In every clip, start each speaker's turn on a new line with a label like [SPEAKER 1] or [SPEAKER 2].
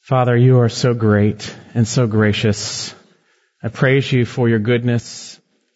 [SPEAKER 1] Father, you are so great and so gracious. I praise you for your goodness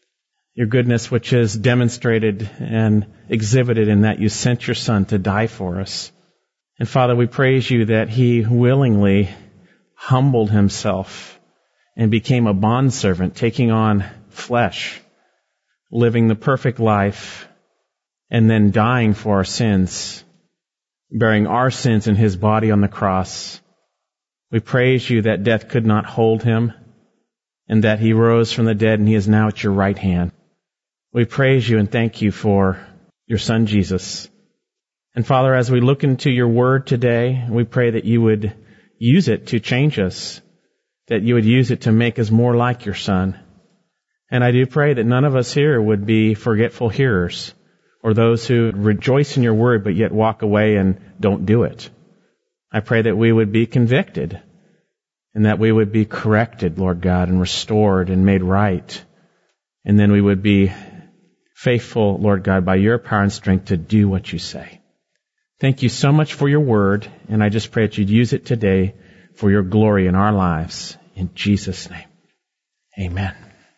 [SPEAKER 1] which is demonstrated and exhibited in that you sent your Son to die for us. And Father, we praise you that he willingly humbled himself and became a bondservant, taking on flesh, living the perfect life, and then dying for our sins, bearing our sins in his body on the cross. We praise you that death could not hold him, and that he rose from the dead and he is now at your right hand. We praise you and thank you for your Son Jesus. And Father, as we look into your word today, we pray that you would use it to change us, that you would use it to make us more like your Son. And I do pray that none of us here would be forgetful hearers, or those who rejoice in your word but yet walk away and don't do it. I pray that we would be convicted and that we would be corrected, Lord God, and restored and made right. And then we would be faithful, Lord God, by your power and strength to do what you say. Thank you so much for your word, and I just pray that you'd use it today for your glory in our lives. In Jesus' name, amen.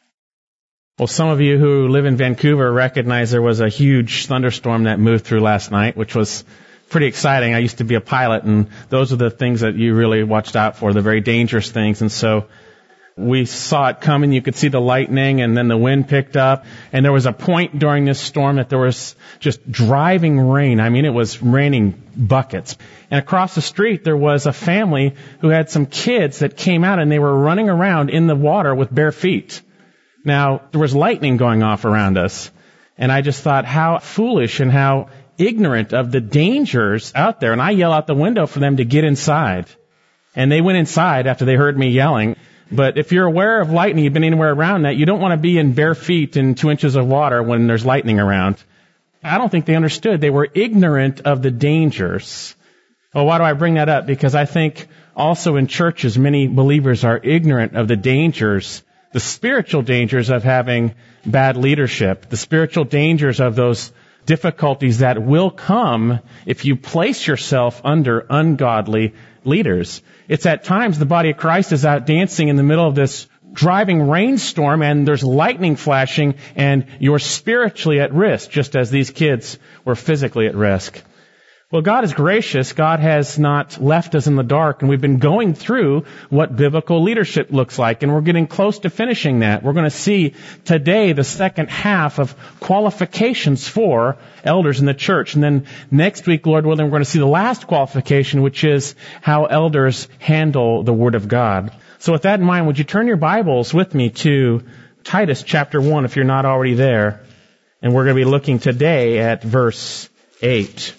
[SPEAKER 1] Well, some of you who live in Vancouver recognize there was a huge thunderstorm that moved through last night, which was pretty exciting. I used to be a pilot, and those are the things that you really watched out for, the very dangerous things. And so we saw it coming. You could see the lightning, and then the wind picked up. And there was a point during this storm that there was just driving rain. I mean, it was raining buckets. And across the street, there was a family who had some kids that came out, and they were running around in the water with bare feet. Now, there was lightning going off around us. And I just thought how foolish and how ignorant of the dangers out there. And I yell out the window for them to get inside. And they went inside after they heard me yelling. But if you're aware of lightning, you've been anywhere around that, you don't want to be in bare feet in 2 inches of water when there's lightning around. I don't think they understood. They were ignorant of the dangers. Well, why do I bring that up? Because I think also in churches, many believers are ignorant of the dangers, the spiritual dangers of having bad leadership, the spiritual dangers of those difficulties that will come if you place yourself under ungodly leaders. It's at times the body of Christ is out dancing in the middle of this driving rainstorm, and there's lightning flashing, and you're spiritually at risk, just as these kids were physically at risk. Well, God is gracious. God has not left us in the dark, and we've been going through what biblical leadership looks like, and we're getting close to finishing that. We're going to see today the second half of qualifications for elders in the church. And then next week, Lord willing, we're going to see the last qualification, which is how elders handle the Word of God. So with that in mind, would you turn your Bibles with me to Titus chapter 1 if you're not already there. And we're going to be looking today at verse 8.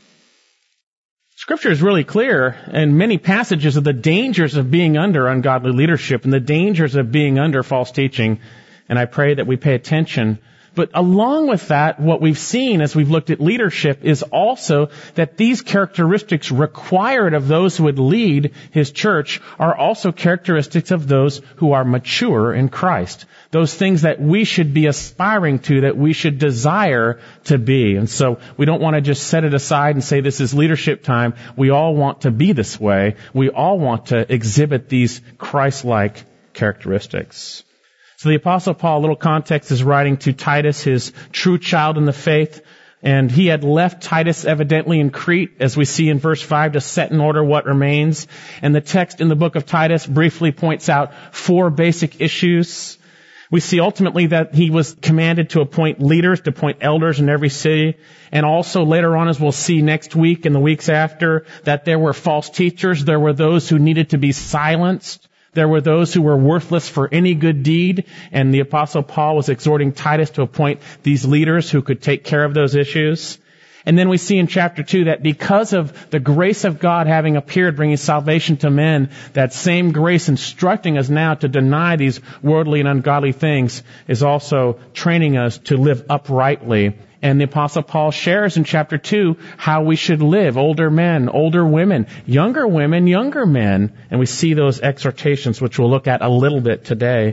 [SPEAKER 1] Scripture is really clear in many passages of the dangers of being under ungodly leadership and the dangers of being under false teaching. And I pray that we pay attention. But along with that, what we've seen as we've looked at leadership is also that these characteristics required of those who would lead His church are also characteristics of those who are mature in Christ. Those things that we should be aspiring to, that we should desire to be. And so we don't want to just set it aside and say this is leadership time. We all want to be this way. We all want to exhibit these Christ-like characteristics. So the Apostle Paul, a little context, is writing to Titus, his true child in the faith. And he had left Titus evidently in Crete, as we see in verse 5, to set in order what remains. And the text in the book of Titus briefly points out 4 basic issues. We see ultimately that he was commanded to appoint leaders, to appoint elders in every city. And also later on, as we'll see next week and the weeks after, that there were false teachers. There were those who needed to be silenced. There were those who were worthless for any good deed. And the Apostle Paul was exhorting Titus to appoint these leaders who could take care of those issues. And then we see in chapter 2 that because of the grace of God having appeared, bringing salvation to men, that same grace instructing us now to deny these worldly and ungodly things is also training us to live uprightly. And the Apostle Paul shares in chapter 2 how we should live. Older men, older women, younger men. And we see those exhortations, which we'll look at a little bit today.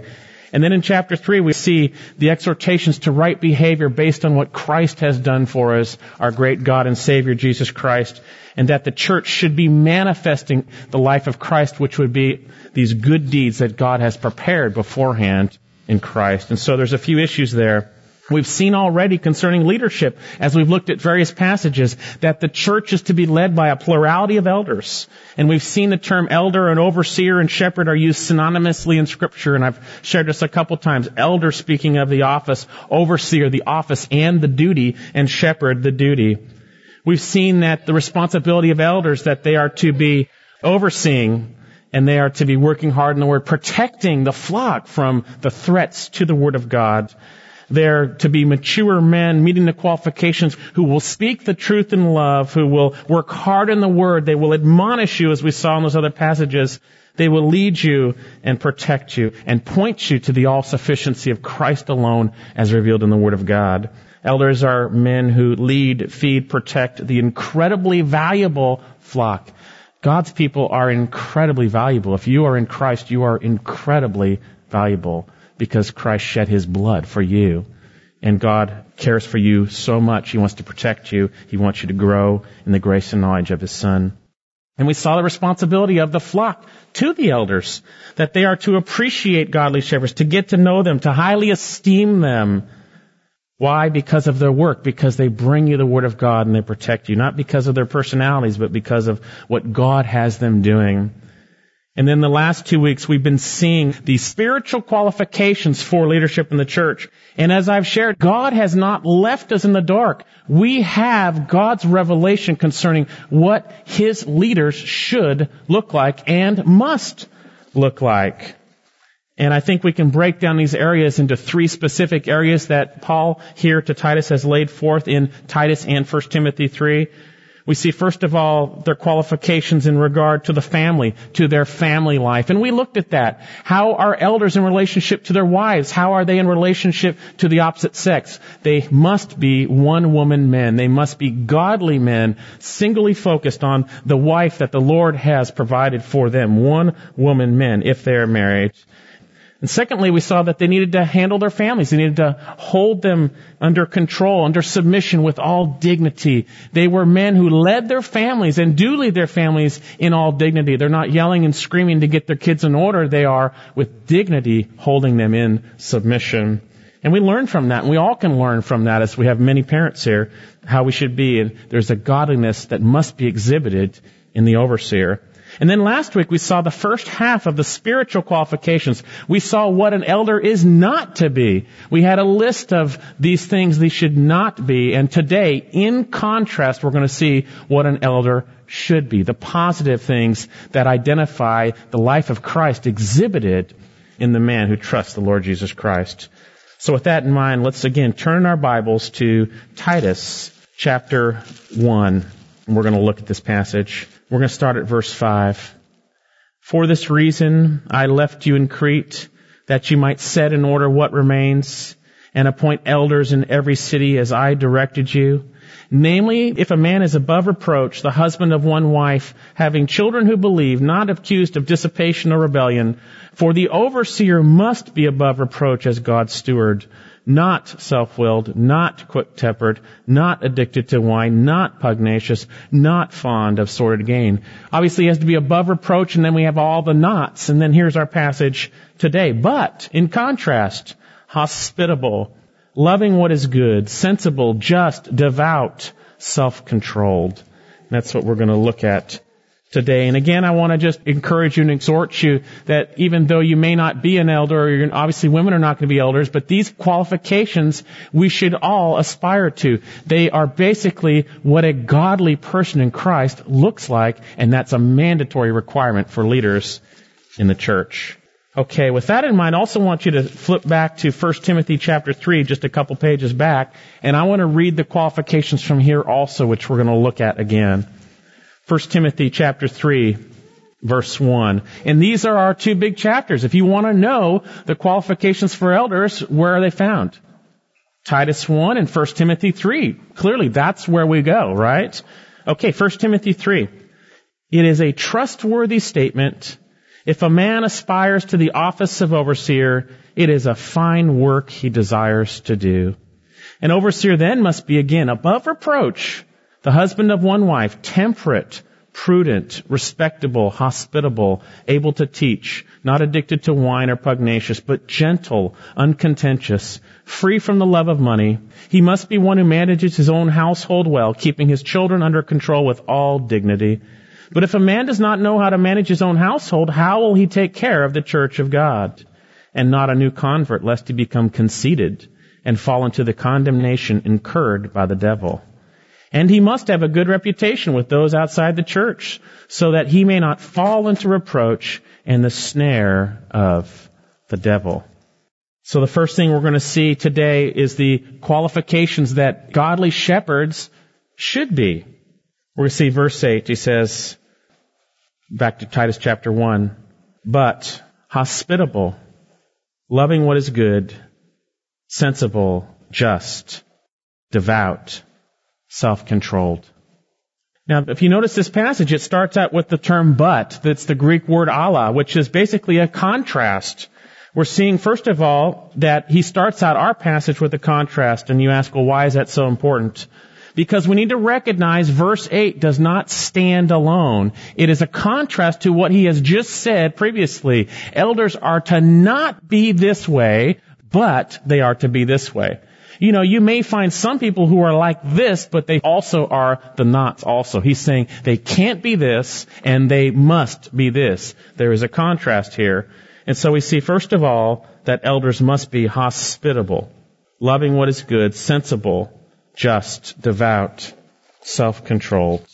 [SPEAKER 1] And then in chapter 3, we see the exhortations to right behavior based on what Christ has done for us, our great God and Savior, Jesus Christ, and that the church should be manifesting the life of Christ, which would be these good deeds that God has prepared beforehand in Christ. And so there's a few issues there. We've seen already concerning leadership, as we've looked at various passages, that the church is to be led by a plurality of elders. And we've seen the term elder and overseer and shepherd are used synonymously in Scripture, and I've shared this a couple times. Elder speaking of the office, overseer the office and the duty, and shepherd the duty. We've seen that the responsibility of elders, that they are to be overseeing, and they are to be working hard in the Word, protecting the flock from the threats to the Word of God. They're to be mature men, meeting the qualifications, who will speak the truth in love, who will work hard in the Word. They will admonish you, as we saw in those other passages. They will lead you and protect you and point you to the all-sufficiency of Christ alone as revealed in the Word of God. Elders are men who lead, feed, protect the incredibly valuable flock. God's people are incredibly valuable. If you are in Christ, you are incredibly valuable, because Christ shed His blood for you. And God cares for you so much. He wants to protect you. He wants you to grow in the grace and knowledge of His Son. And we saw the responsibility of the flock to the elders, that they are to appreciate godly shepherds, to get to know them, to highly esteem them. Why? Because of their work, because they bring you the Word of God and they protect you. Not because of their personalities, but because of what God has them doing. And then the last 2 weeks, we've been seeing the spiritual qualifications for leadership in the church. And as I've shared, God has not left us in the dark. We have God's revelation concerning what His leaders should look like and must look like. And I think we can break down these areas into 3 specific areas that Paul here to Titus has laid forth in Titus and 1 Timothy 3. We see, first of all, their qualifications in regard to the family, to their family life. And we looked at that. How are elders in relationship to their wives? How are they in relationship to the opposite sex? They must be one-woman men. They must be godly men, singly focused on the wife that the Lord has provided for them. One-woman men, if they are married. And secondly, we saw that they needed to handle their families. They needed to hold them under control, under submission with all dignity. They were men who led their families and do lead their families in all dignity. They're not yelling and screaming to get their kids in order. They are, with dignity, holding them in submission. And we learn from that, and we all can learn from that, as we have many parents here, how we should be. And there's a godliness that must be exhibited in the overseer. And then last week we saw the first half of the spiritual qualifications. We saw what an elder is not to be. We had a list of these things they should not be. And today, in contrast, we're going to see what an elder should be. The positive things that identify the life of Christ exhibited in the man who trusts the Lord Jesus Christ. So with that in mind, let's again turn our Bibles to Titus chapter 1. And we're going to look at this passage. We're going to start at verse 5. For this reason I left you in Crete, that you might set in order what remains, and appoint elders in every city as I directed you. Namely, if a man is above reproach, the husband of one wife, having children who believe, not accused of dissipation or rebellion. For the overseer must be above reproach as God's steward, not self-willed, not quick-tempered, not addicted to wine, not pugnacious, not fond of sordid gain. Obviously, he has to be above reproach, and then we have all the nots. And then here's our passage today. But, in contrast, hospitable, loving what is good, sensible, just, devout, self-controlled. That's what we're going to look at today. And again, I want to just encourage you and exhort you that even though you may not be an elder, or obviously women are not going to be elders, but these qualifications we should all aspire to. They are basically what a godly person in Christ looks like, and that's a mandatory requirement for leaders in the church. Okay, with that in mind, I also want you to flip back to 1 Timothy chapter 3, just a couple pages back, and I want to read the qualifications from here also, which we're going to look at again. 1 Timothy chapter 3, verse 1. And these are our 2 big chapters. If you want to know the qualifications for elders, where are they found? Titus 1 and 1 Timothy 3. Clearly, that's where we go, right? Okay, 1 Timothy 3. It is a trustworthy statement If a man aspires to the office of overseer, it is a fine work he desires to do. An overseer then must be again above reproach, the husband of one wife, temperate, prudent, respectable, hospitable, able to teach, not addicted to wine or pugnacious, but gentle, uncontentious, free from the love of money. He must be one who manages his own household well, keeping his children under control with all dignity. But if a man does not know how to manage his own household, how will he take care of the church of God? And not a new convert, lest he become conceited and fall into the condemnation incurred by the devil. And he must have a good reputation with those outside the church, so that he may not fall into reproach and the snare of the devil. So the first thing we're going to see today is the qualifications that godly shepherds should be. We're going to see verse 8. He says, back to Titus chapter 1, but hospitable, loving what is good, sensible, just, devout, self-controlled. Now, if you notice this passage, it starts out with the term but. That's the Greek word alla, which is basically a contrast. We're seeing, first of all, that he starts out our passage with a contrast, and you ask, well, why is that so important? Because we need to recognize verse 8 does not stand alone. It is a contrast to what he has just said previously. Elders are to not be this way, but they are to be this way. You know, you may find some people who are like this, but they also are the nots also. He's saying they can't be this, and they must be this. There is a contrast here. And so we see, first of all, that elders must be hospitable, loving what is good, sensible, just, devout, self-controlled.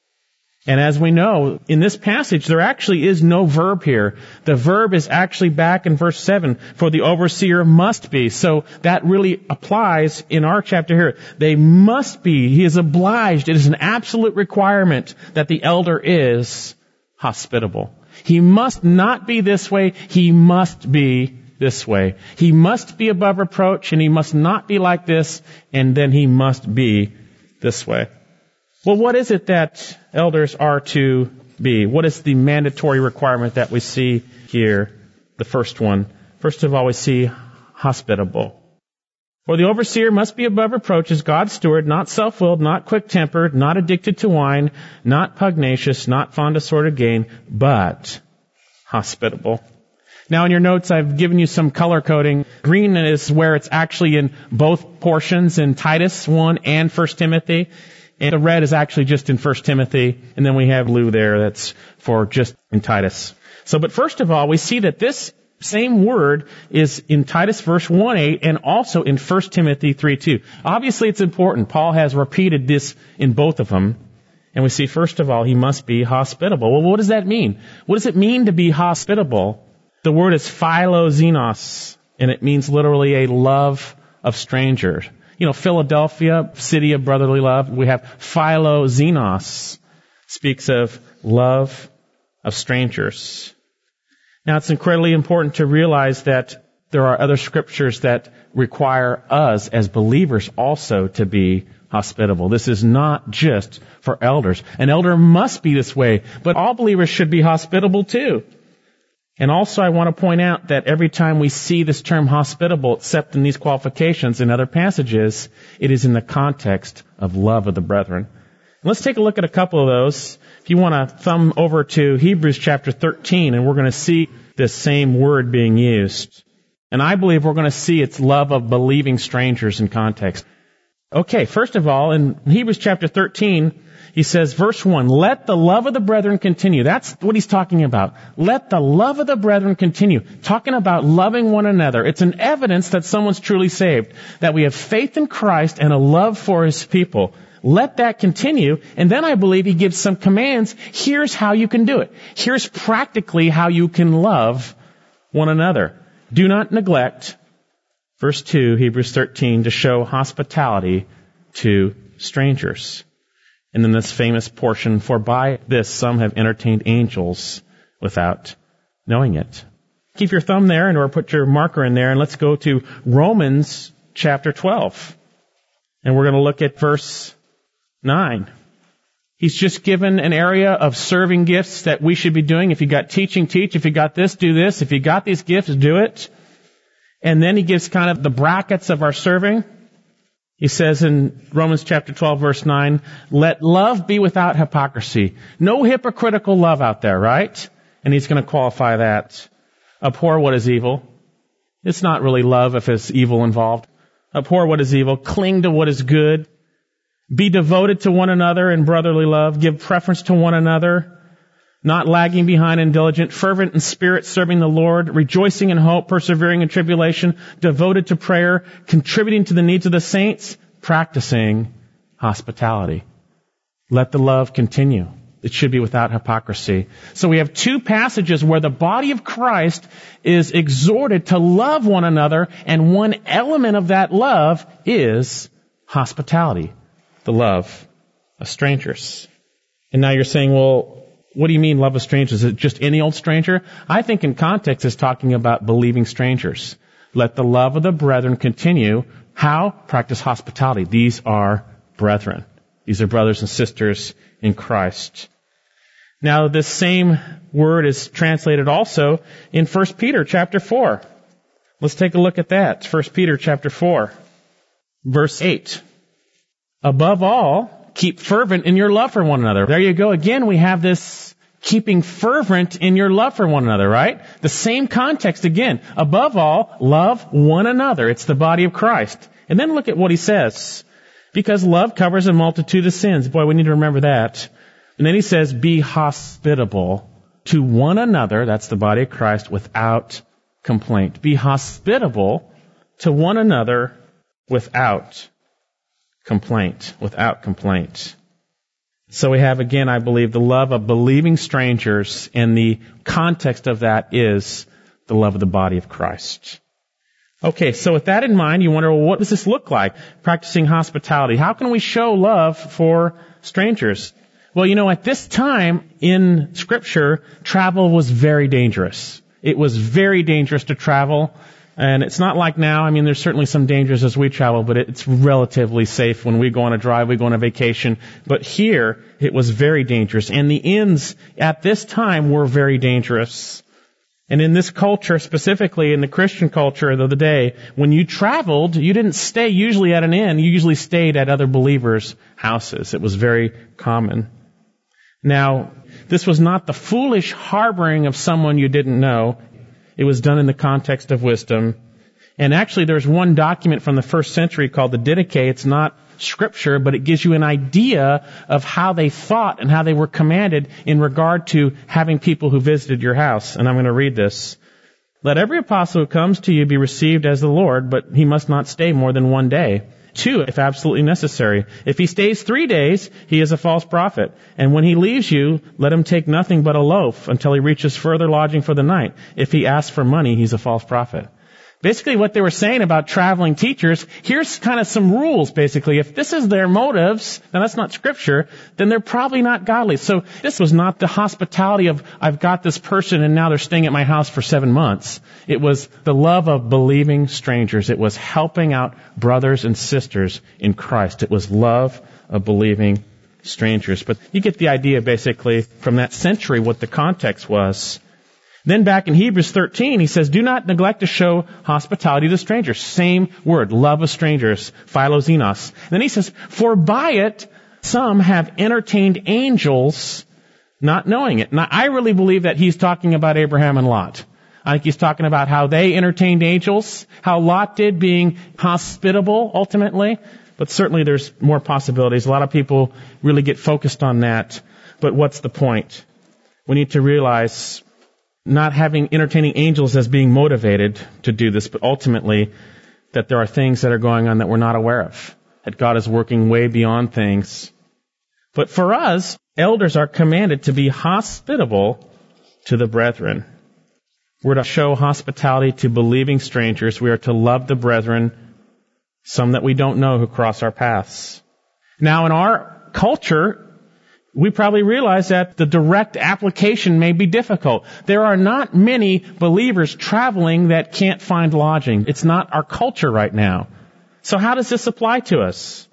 [SPEAKER 1] And as we know, in this passage, there actually is no verb here. The verb is actually back in verse 7, for the overseer must be. So that really applies in our chapter here. They must be. He is obliged. It is an absolute requirement that the elder is hospitable. He must not be this way. He must be this way. He must be above reproach, and he must not be like this, and then he must be this way. Well, what is it that elders are to be? What is the mandatory requirement that we see here? The first one. First of all, we see hospitable. For the overseer must be above reproach as God's steward, not self-willed, not quick-tempered, not addicted to wine, not pugnacious, not fond of sordid gain, but hospitable. Now in your notes, I've given you some color coding. Green is where it's actually in both portions in Titus 1 and 1 Timothy. And the red is actually just in 1 Timothy. And then we have blue there that's for just in Titus. So, but first of all, we see that this same word is in Titus verse 1:8 and also in 1 Timothy 3:2. Obviously it's important. Paul has repeated this in both of them. And we see, first of all, he must be hospitable. Well, what does that mean? What does it mean to be hospitable? The word is philoxenos, and it means literally a love of strangers. You know, Philadelphia, city of brotherly love, we have philoxenos, speaks of love of strangers. Now, it's incredibly important to realize that there are other scriptures that require us as believers also to be hospitable. This is not just for elders. An elder must be this way, but all believers should be hospitable too. And also I want to point out that every time we see this term hospitable, except in these qualifications in other passages, it is in the context of love of the brethren. Let's take a look at a couple of those. If you want to thumb over to Hebrews chapter 13, and we're going to see this same word being used. And I believe we're going to see its love of believing strangers in context. Okay, first of all, in Hebrews chapter 13, he says, verse 1, let the love of the brethren continue. That's what he's talking about. Let the love of the brethren continue. Talking about loving one another. It's an evidence that someone's truly saved. That we have faith in Christ and a love for his people. Let that continue. And then I believe he gives some commands. Here's how you can do it. Here's practically how you can love one another. Do not neglect, verse 2, Hebrews 13, to show hospitality to strangers. And then this famous portion, for by this some have entertained angels without knowing it. Keep your thumb there, or put your marker in there, and let's go to Romans chapter 12. And we're going to look at verse 9. He's just given an area of serving gifts that we should be doing. If you got teaching, teach. If you got this, do this. If you got these gifts, do it. And then he gives kind of the brackets of our serving. He says in Romans chapter 12, verse 9, let love be without hypocrisy. No hypocritical love out there, right? And he's going to qualify that. Abhor what is evil. It's not really love if there's evil involved. Abhor what is evil. Cling to what is good. Be devoted to one another in brotherly love. Give preference to one another. Not lagging behind and diligent. Fervent in spirit, serving the Lord. Rejoicing in hope. Persevering in tribulation. Devoted to prayer. Contributing to the needs of the saints. Practicing hospitality. Let the love continue. It should be without hypocrisy. So we have two passages where the body of Christ is exhorted to love one another, and one element of that love is hospitality. The love of strangers. And now you're saying, well, what do you mean love of strangers? Is it just any old stranger? I think in context it's talking about believing strangers. Let the love of the brethren continue. How? Practice hospitality. These are brethren. These are brothers and sisters in Christ. Now this same word is translated also in 1 Peter chapter 4. Let's take a look at that. 1 Peter chapter 4, verse 8. Above all, keep fervent in your love for one another. There you go. Again, we have this keeping fervent in your love for one another, right? The same context again. Above all, love one another. It's the body of Christ. And then look at what he says. Because love covers a multitude of sins. Boy, we need to remember that. And then he says, be hospitable to one another. That's the body of Christ without complaint. Be hospitable to one another without complaint. Without complaint. So we have, again, I believe, the love of believing strangers, and the context of that is the love of the body of Christ. Okay, so with that in mind, you wonder, well, what does this look like? Practicing hospitality. How can we show love for strangers? Well, at this time in Scripture, travel was very dangerous. It was very dangerous to travel. And it's not like now. There's certainly some dangers as we travel, but it's relatively safe when we go on a drive, we go on a vacation. But here, it was very dangerous. And the inns at this time were very dangerous. And in this culture, specifically in the Christian culture of the day, when you traveled, you didn't stay usually at an inn. You usually stayed at other believers' houses. It was very common. Now, this was not the foolish harboring of someone you didn't know. It was done in the context of wisdom. And actually, there's one document from the first century called the Didache. It's not Scripture, but it gives you an idea of how they thought and how they were commanded in regard to having people who visited your house. And I'm going to read this. Let every apostle who comes to you be received as the Lord, but he must not stay more than 1 day. 2, if absolutely necessary. If he stays 3 days, he is a false prophet. And when he leaves you, let him take nothing but a loaf until he reaches further lodging for the night. If he asks for money, he's a false prophet. Basically, what they were saying about traveling teachers, here's kind of some rules, basically. If this is their motives, and that's not Scripture, then they're probably not godly. So this was not the hospitality of, I've got this person and now they're staying at my house for 7 months. It was the love of believing strangers. It was helping out brothers and sisters in Christ. It was love of believing strangers. But you get the idea, basically, from that century, what the context was. Then back in Hebrews 13, he says, do not neglect to show hospitality to strangers. Same word, love of strangers, philoxenos. Then he says, for by it some have entertained angels, not knowing it. Now, I really believe that he's talking about Abraham and Lot. I think he's talking about how they entertained angels, how Lot did, being hospitable ultimately. But certainly there's more possibilities. A lot of people really get focused on that. But what's the point? We need to realize not having entertaining angels as being motivated to do this, but ultimately that there are things that are going on that we're not aware of, that God is working way beyond things. But for us, elders are commanded to be hospitable to the brethren. We're to show hospitality to believing strangers. We are to love the brethren, some that we don't know who cross our paths. Now, in our culture, we probably realize that the direct application may be difficult. There are not many believers traveling that can't find lodging. It's not our culture right now. So how does this apply to us?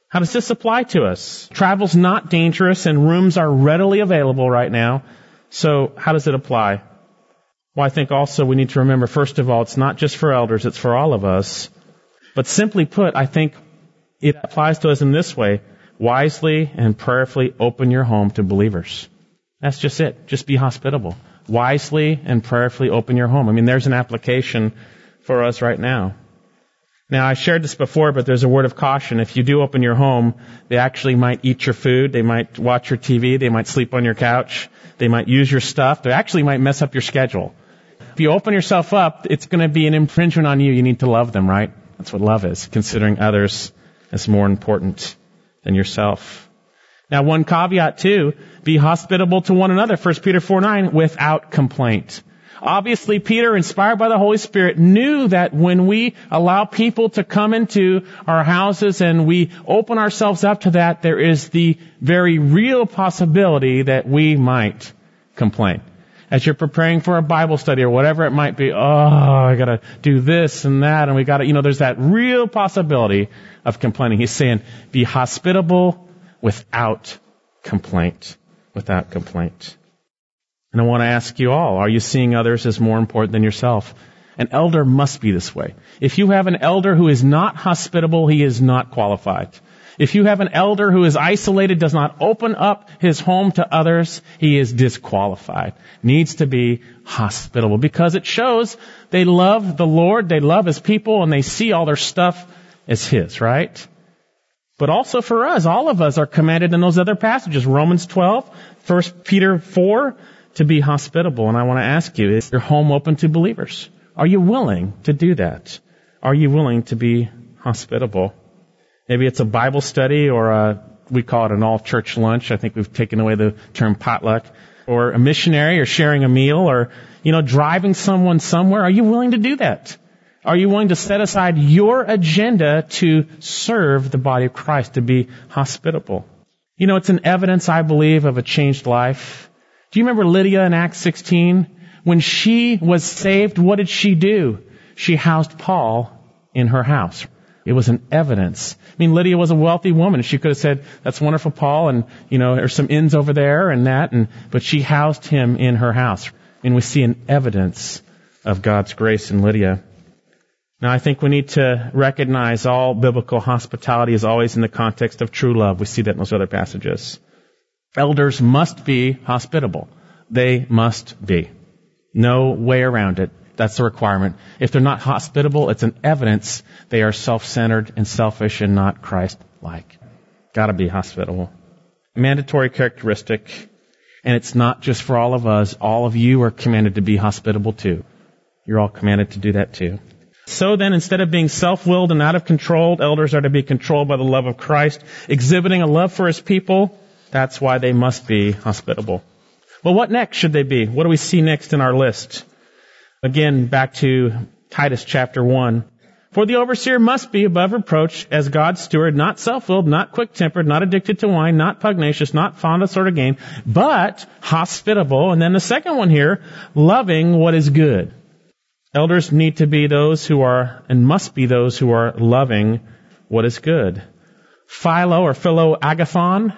[SPEAKER 1] How does this apply to us? Travel's not dangerous and rooms are readily available right now. So how does it apply? Well, I think also we need to remember, first of all, it's not just for elders, it's for all of us. But simply put, I think it applies to us in this way. Wisely and prayerfully open your home to believers. That's just it. Just be hospitable. Wisely and prayerfully open your home. I mean, there's an application for us right now. Now, I shared this before, but there's a word of caution. If you do open your home, they actually might eat your food. They might watch your TV. They might sleep on your couch. They might use your stuff. They actually might mess up your schedule. If you open yourself up, it's going to be an infringement on you. You need to love them, right? That's what love is, considering others as more important than yourself. Now, one caveat too, be hospitable to one another, 1 Peter 4:9, without complaint. Obviously, Peter, inspired by the Holy Spirit, knew that when we allow people to come into our houses and we open ourselves up to that, there is the very real possibility that we might complain. As you're preparing for a Bible study or whatever it might be, I gotta do this and that, and we gotta, there's that real possibility of complaining. He's saying, be hospitable without complaint. Without complaint. And I want to ask you all, are you seeing others as more important than yourself? An elder must be this way. If you have an elder who is not hospitable, he is not qualified. If you have an elder who is isolated, does not open up his home to others, he is disqualified. Needs to be hospitable because it shows they love the Lord, they love his people, and they see all their stuff as his, right? But also for us, all of us are commanded in those other passages, Romans 12, 1 Peter 4, to be hospitable. And I want to ask you, is your home open to believers? Are you willing to do that? Are you willing to be hospitable? Maybe it's a Bible study or we call it an all-church lunch. I think we've taken away the term potluck. Or a missionary or sharing a meal or, driving someone somewhere. Are you willing to do that? Are you willing to set aside your agenda to serve the body of Christ, to be hospitable? It's an evidence, I believe, of a changed life. Do you remember Lydia in Acts 16? When she was saved, what did she do? She housed Paul in her house. It was an evidence. Lydia was a wealthy woman. She could have said, that's wonderful, Paul, and, there's some inns over there and that, but she housed him in her house. We see an evidence of God's grace in Lydia. Now, I think we need to recognize all biblical hospitality is always in the context of true love. We see that in those other passages. Elders must be hospitable. They must be. No way around it. That's the requirement. If they're not hospitable, it's an evidence they are self-centered and selfish and not Christ-like. Gotta be hospitable. Mandatory characteristic. And it's not just for all of us. All of you are commanded to be hospitable too. You're all commanded to do that too. So then, instead of being self-willed and out of control, elders are to be controlled by the love of Christ, exhibiting a love for his people. That's why they must be hospitable. Well, what next should they be? What do we see next in our list? Again, back to Titus chapter 1. For the overseer must be above reproach as God's steward, not self-willed, not quick-tempered, not addicted to wine, not pugnacious, not fond of sort of gain, but hospitable. And then the second one here, loving what is good. Elders need to be those who are, and must be those who are loving what is good. Philo or agathon.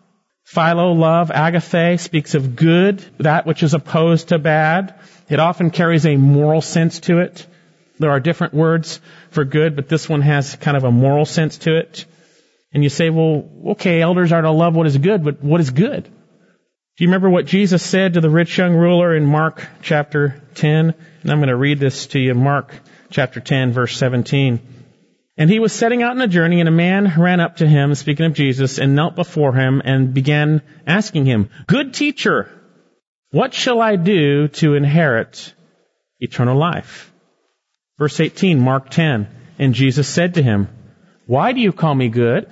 [SPEAKER 1] Philo, love, agathe, speaks of good, that which is opposed to bad. It often carries a moral sense to it. There are different words for good, but this one has kind of a moral sense to it. And you say, well, okay, elders are to love what is good, but what is good? Do you remember what Jesus said to the rich young ruler in Mark chapter 10? And I'm going to read this to you, Mark chapter 10, verse 17. And he was setting out on a journey, and a man ran up to him, speaking of Jesus, and knelt before him and began asking him, Good teacher, what shall I do to inherit eternal life? Verse 18, Mark 10. And Jesus said to him, Why do you call me good?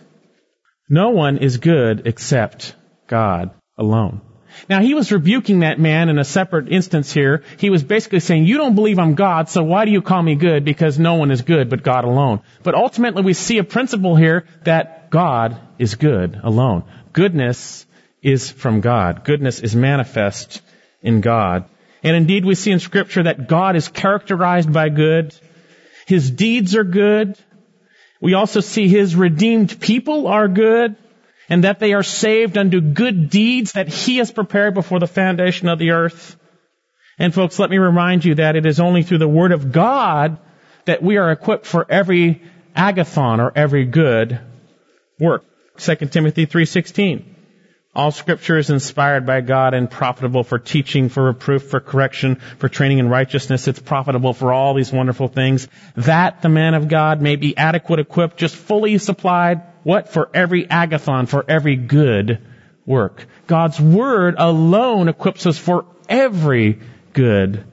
[SPEAKER 1] No one is good except God alone. Now, he was rebuking that man in a separate instance here. He was basically saying, you don't believe I'm God, so why do you call me good? Because no one is good but God alone. But ultimately, we see a principle here that God is good alone. Goodness is from God. Goodness is manifest in God. And indeed, we see in Scripture that God is characterized by good. His deeds are good. We also see His redeemed people are good, and that they are saved unto good deeds that He has prepared before the foundation of the earth. And folks, let me remind you that it is only through the Word of God that we are equipped for every agathon, or every good work. 2 Timothy 3:16. All Scripture is inspired by God and profitable for teaching, for reproof, for correction, for training in righteousness. It's profitable for all these wonderful things, that the man of God may be adequate, equipped, just fully supplied. What? For every agathon, for every good work. God's Word alone equips us for every good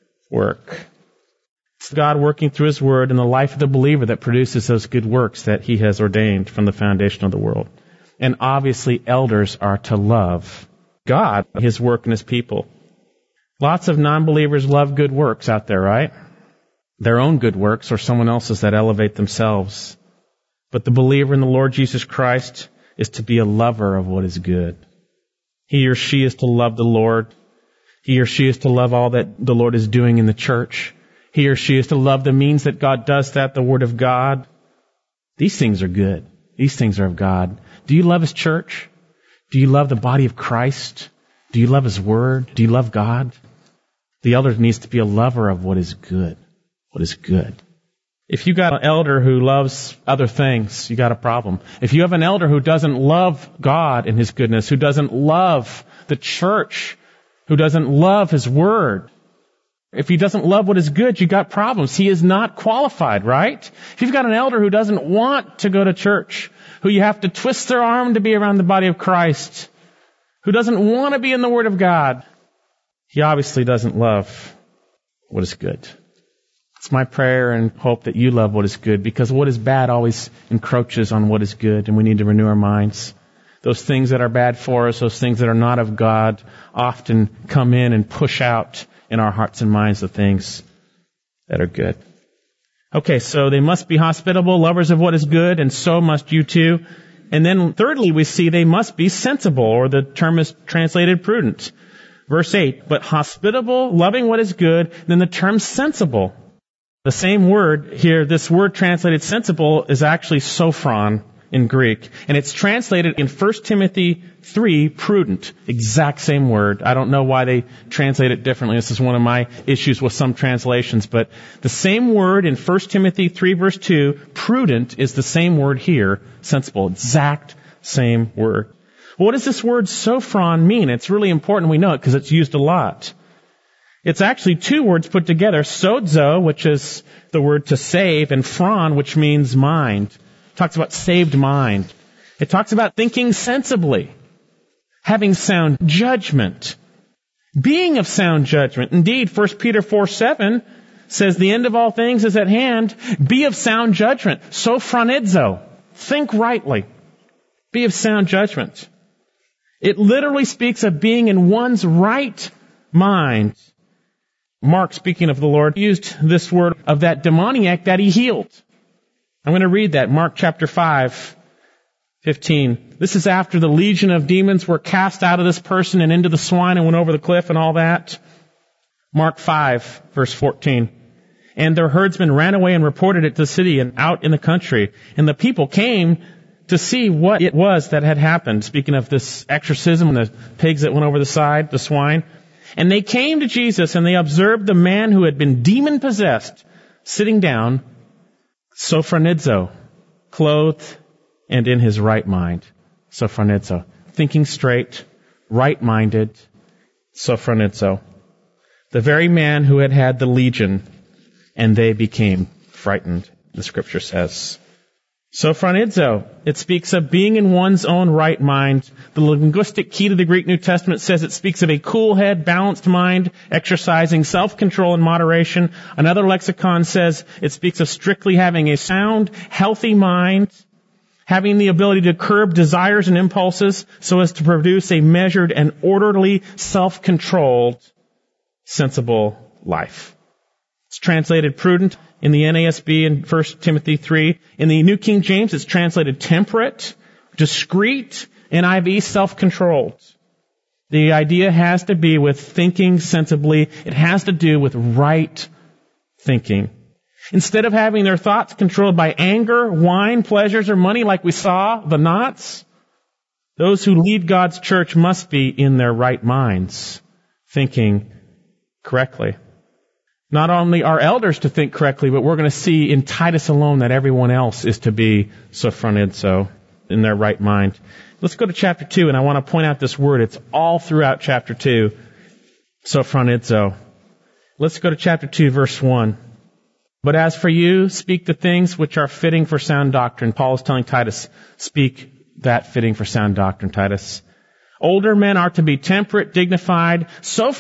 [SPEAKER 1] work. It's God working through His Word in the life of the believer that produces those good works that He has ordained from the foundation of the world. And obviously, elders are to love God, His work, and His people. Lots of non-believers love good works out there, right? Their own good works or someone else's that elevate themselves. But the believer in the Lord Jesus Christ is to be a lover of what is good. He or she is to love the Lord. He or she is to love all that the Lord is doing in the church. He or she is to love the means that God does that, the Word of God. These things are good. These things are of God. Do you love His church? Do you love the body of Christ? Do you love His Word? Do you love God? The elder needs to be a lover of what is good. What is good. If you got an elder who loves other things, you got a problem. If you have an elder who doesn't love God and His goodness, who doesn't love the church, who doesn't love His Word, if he doesn't love what is good, you got problems. He is not qualified, right? If you've got an elder who doesn't want to go to church, who you have to twist their arm to be around the body of Christ, who doesn't want to be in the Word of God, he obviously doesn't love what is good. It's my prayer and hope that you love what is good, because what is bad always encroaches on what is good, and we need to renew our minds. Those things that are bad for us, those things that are not of God, often come in and push out in our hearts and minds the things that are good. Okay, so they must be hospitable, lovers of what is good, and so must you too. And then thirdly, we see they must be sensible, or the term is translated prudent. Verse 8, but hospitable, loving what is good, then the term sensible. The same word here, this word translated sensible, is actually sophron in Greek. And it's translated in 1 Timothy 3, prudent. Exact same word. I don't know why they translate it differently. This is one of my issues with some translations. But the same word in 1 Timothy 3, verse 2, prudent, is the same word here, sensible. Exact same word. Well, what does this word sophron mean? It's really important we know it because it's used a lot. It's actually two words put together, sozo, which is the word to save, and phron, which means mind. It talks about saved mind. It talks about thinking sensibly, having sound judgment, being of sound judgment. Indeed, 1 Peter 4:7 says the end of all things is at hand. Be of sound judgment. Sophronizo. Think rightly. Be of sound judgment. It literally speaks of being in one's right mind. Mark, speaking of the Lord, used this word of that demoniac that He healed. I'm going to read that. Mark chapter 5:15. This is after the legion of demons were cast out of this person and into the swine and went over the cliff and all that. Mark 5, verse 14. And their herdsmen ran away and reported it to the city and out in the country. And the people came to see what it was that had happened. Speaking of this exorcism and the pigs that went over the side, the swine. And they came to Jesus and they observed the man who had been demon-possessed sitting down, sophronizo, clothed and in his right mind. Sophronizo. Thinking straight, right-minded, sophronizo. The very man who had had the legion, and they became frightened, the Scripture says. Sophronizo. It speaks of being in one's own right mind. The linguistic key to the Greek New Testament says it speaks of a cool head, balanced mind, exercising self-control and moderation. Another lexicon says it speaks of strictly having a sound, healthy mind, having the ability to curb desires and impulses so as to produce a measured and orderly, self-controlled, sensible life. It's translated prudent in the NASB in 1 Timothy 3. In the New King James, it's translated temperate, discreet, NIV, self-controlled. The idea has to be with thinking sensibly. It has to do with right thinking. Instead of having their thoughts controlled by anger, wine, pleasures, or money like we saw, the knots, those who lead God's church must be in their right minds, thinking correctly. Not only are elders to think correctly, but we're going to see in Titus alone that everyone else is to be sophronizo, in their right mind. Let's go to chapter 2, and I want to point out this word. It's all throughout chapter 2, sophronizo. Let's go to chapter 2, verse 1. But as for you, speak the things which are fitting for sound doctrine. Paul is telling Titus, speak that fitting for sound doctrine, Titus. Older men are to be temperate, dignified,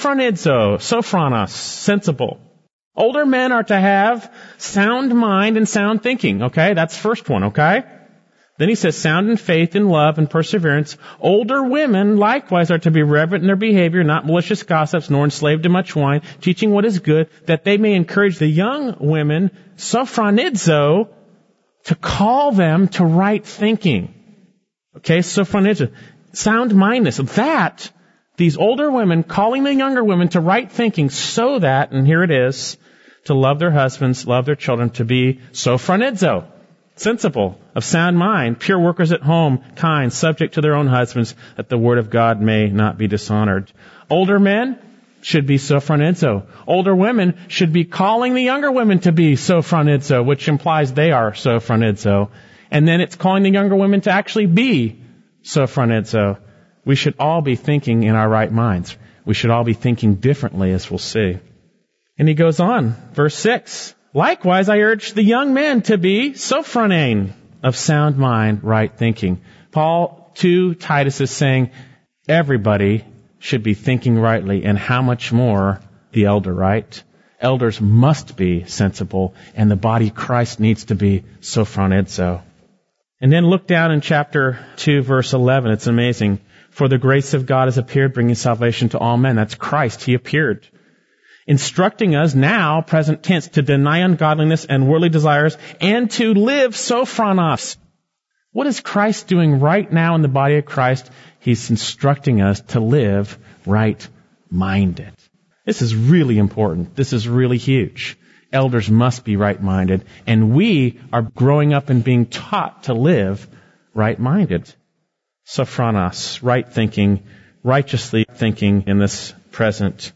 [SPEAKER 1] sophronos, sensible. Older men are to have sound mind and sound thinking. Okay, that's first one, okay? Then he says sound in faith, in love, and perseverance. Older women likewise are to be reverent in their behavior, not malicious gossips, nor enslaved to much wine, teaching what is good, that they may encourage the young women, sophronizo, to call them to right thinking. Okay, sophronizo. Sound mindedness. That, these older women calling the younger women to right thinking so that, and here it is, to love their husbands, love their children, to be sophronizo, sensible, of sound mind, pure workers at home, kind, subject to their own husbands, that the word of God may not be dishonored. Older men should be sophronizo. Older women should be calling the younger women to be sophronizo, which implies they are sophronizo. And then it's calling the younger women to actually be sophronizo. We should all be thinking in our right minds. We should all be thinking differently, as we'll see. And he goes on, verse 6. Likewise, I urge the young men to be sophronain, of sound mind, right thinking. Paul to Titus is saying everybody should be thinking rightly, and how much more the elder, right? Elders must be sensible, and the body of Christ needs to be sophronizo. And then look down in chapter 2, verse 11. It's amazing. For the grace of God has appeared, bringing salvation to all men. That's Christ. He appeared. Instructing us now, present tense, to deny ungodliness and worldly desires and to live sophronos. What is Christ doing right now in the body of Christ? He's instructing us to live right-minded. This is really important. This is really huge. Elders must be right-minded, and we are growing up and being taught to live right-minded. Sophronos, right thinking, righteously thinking in this present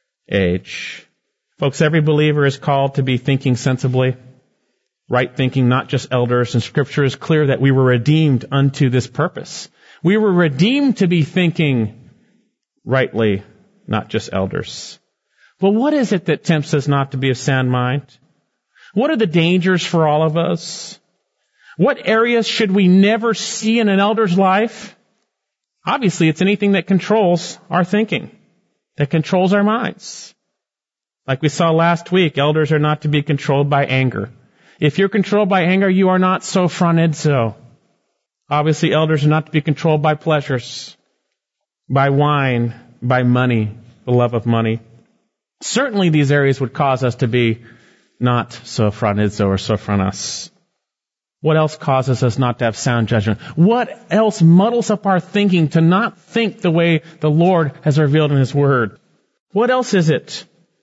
[SPEAKER 1] age. Folks, every believer is called to be thinking sensibly, right thinking, not just elders. And Scripture is clear that we were redeemed unto this purpose. We were redeemed to be thinking rightly, not just elders. But what is it that tempts us not to be of sound mind? What are the dangers for all of us? What areas should we never see in an elder's life? Obviously, it's anything that controls our thinking, that controls our minds. Like we saw last week, elders are not to be controlled by anger. If you're controlled by anger, you are not sophronizo. Obviously, elders are not to be controlled by pleasures, by wine, by money, the love of money. Certainly these areas would cause us to be not sophronizo or sophronos. What else causes us not to have sound judgment? What else muddles up our thinking to not think the way the Lord has revealed in His Word? What else is it?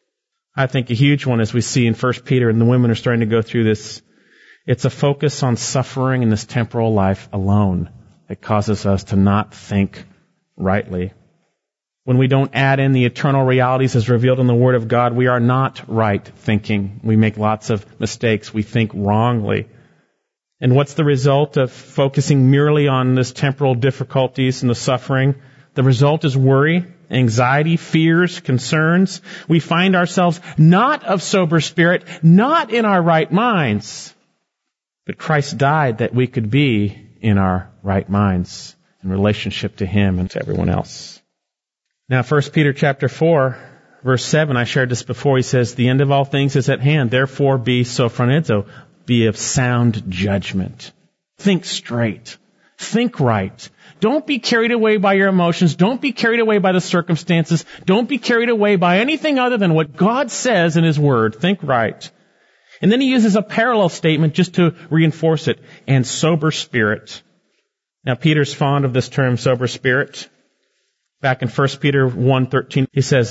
[SPEAKER 1] I think a huge one, as we see in 1 Peter, and the women are starting to go through this. It's a focus on suffering in this temporal life alone that causes us to not think rightly. When we don't add in the eternal realities as revealed in the Word of God, we are not right thinking. We make lots of mistakes. We think wrongly. And what's the result of focusing merely on this temporal difficulties and the suffering? The result is worry, anxiety, fears, concerns. We find ourselves not of sober spirit, not in our right minds. But Christ died that we could be in our right minds in relationship to Him and to everyone else. Now, 1 Peter chapter 4, verse 7, I shared this before. He says, the end of all things is at hand. Therefore be sophronizo. Be of sound judgment. Think straight. Think right. Don't be carried away by your emotions. Don't be carried away by the circumstances. Don't be carried away by anything other than what God says in His Word. Think right. And then he uses a parallel statement just to reinforce it. And sober spirit. Now, Peter's fond of this term, sober spirit. Back in 1 Peter 1:13, he says,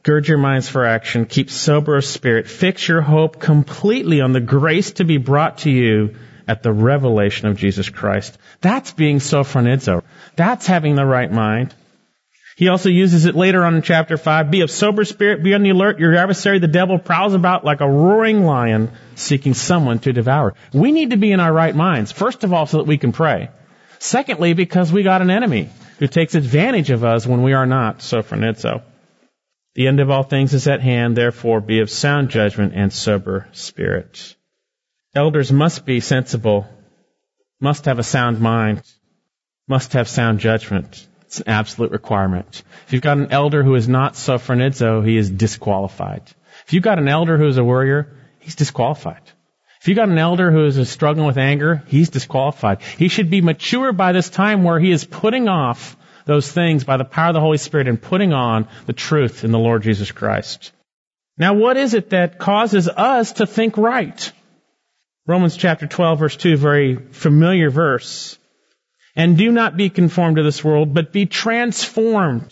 [SPEAKER 1] Gird your minds for action. Keep sober of spirit. Fix your hope completely on the grace to be brought to you at the revelation of Jesus Christ. That's being sophronizo. That's having the right mind. He also uses it later on in chapter 5. Be of sober spirit, be on the alert. Your adversary, the devil, prowls about like a roaring lion, seeking someone to devour. We need to be in our right minds, first of all, so that we can pray. Secondly, because we got an enemy who takes advantage of us when we are not sophronizo. The end of all things is at hand, therefore be of sound judgment and sober spirit. Elders must be sensible, must have a sound mind, must have sound judgment. It's an absolute requirement. If you've got an elder who is not sophronizo, he is disqualified. If you've got an elder who is a worrier, he's disqualified. If you've got an elder who is struggling with anger, he's disqualified. He should be mature by this time where he is putting off those things by the power of the Holy Spirit and putting on the truth in the Lord Jesus Christ. Now, what is it that causes us to think right? Romans chapter 12, verse 2, very familiar verse. And do not be conformed to this world, but be transformed